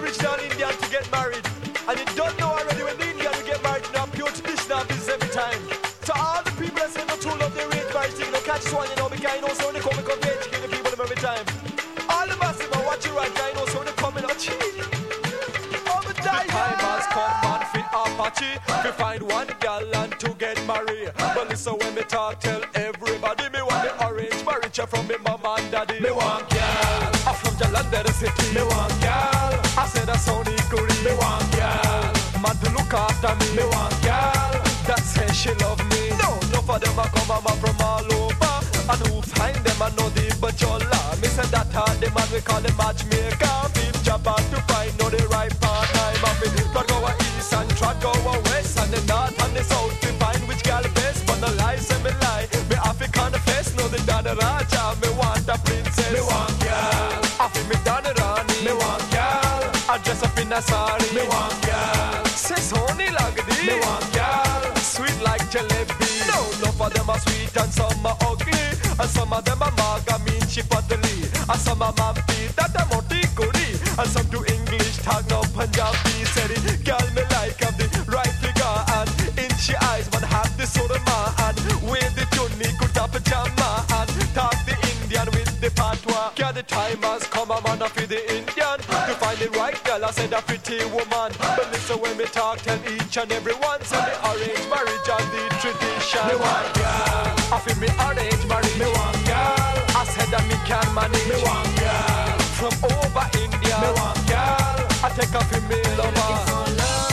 original Indian to get married. And you don't know already when the Indian will get married, you know, pure traditional business every time. So all the people that say no true love, they arrange marriage thing, no catch this one, you know, because you know, so when they come to educate the people them every time. All the massive are watching right now, you know, so when they come in, oh, cheat. Oh, the time has come, man, fit Apache. We find one gal and to get married. But listen, when me talk, tell everybody, me want me arrange marriage from me mama and daddy. Me want gal, I'm from Jalandhar city. Me want gal, I said a Sony Kuri. Me want gal, man to look after me. Me want gal, that says she love me. No for them a come mama from all over. And who find them and know the bajola. Me say that hard the man we call the matchmaker. Big job out to find know the right part time of it. Try go a east and try go a west and the north and the south to find which gal best. But no lie say me lie. Me African face know the Dana Raja. Me want a princess. Me want girl. Afi me Dana Rani. Me want girl. I dress up in a sari. Me want girl. Say Sony Lagdi. Me want girl. Sweet like jalebi. No for them are sweet and some are ugly. And some of them are maga mean chipatali. And some are mampi that are moti kuri. And some do English tag no Punjabi. Said it, girl me like have the right figure and inchy eyes but have the surma and wear the tunic with a pajama and talk the Indian with the patwa. Cause the time has come a man for the Indian to find the right girl. I said a pretty woman. But listen when me talk, tell each and every one. Say me arrange marriage and the tradition. Me want girl, I feel me arrange marriage. Me want girl, I said that me can manage. Me want girl, from over India. Me want girl, I take off in me lover.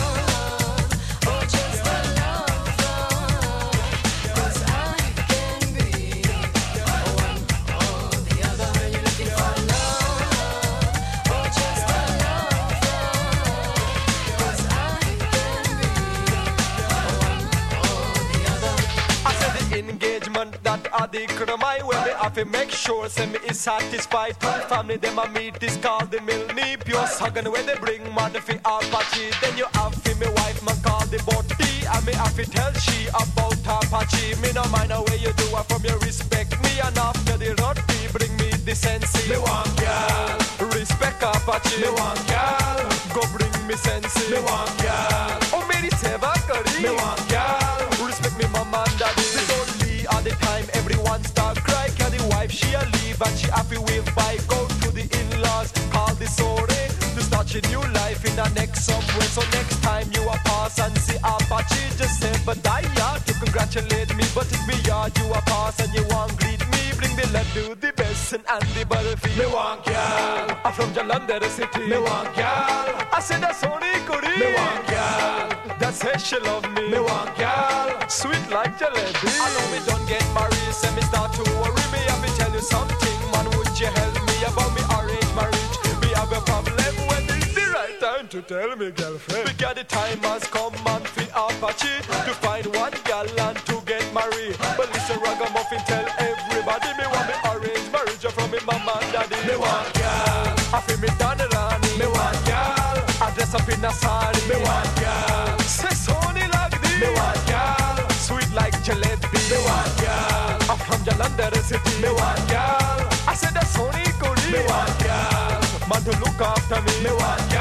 That are the my way me have to make sure say me is satisfied. Family them a meet is called the Milne. Pure Sagan where they bring man fi Apache. Then you have fi me wife man call the Botti. And me have to tell she about Apache. Me no mind the way you do it from your respect me. And after the roti bring me the sensi. Me want girl, respect Apache. Me want girl, go bring me sensi. Me want girl, oh me the seva curry. Me want girl, respect me mama and daddy. All the time everyone start cry. Cause the wife she a leave and she happy with by. Go to the in-laws, call the sorry to start your new life in the next somewhere. So next time you a pass and see Apache, just say but I to congratulate me. But if me yard you a pass and you want greet me, bring the lead to the best and the butterfee. Me want girl, I'm from Jalandhar city. Me want girl, I said that's Sony Kuri. Me want girl, that says she love me. Me want girl, sweet like jalebi. I know me don't get married, say me start to worry. Me have to tell you something, man, would you help me about me arranged marriage? Me have a problem when it's the right time to tell me girlfriend. Because the time has come man fi Apache to find one gal and to get married. But listen ragamuffin tell everybody me want me arranged marriage from me mama and daddy. Me want girl, I feel me Dana Rani. Me want girl, I dress up in a sari. Me want girl, say Sony Lagdi. Me want girl, sweet like jalebi. Me want girl, I'm from Jalandhar city. Me want girl, I said that's Sony Kuri. Me want girl, man to look after me. Me want girl.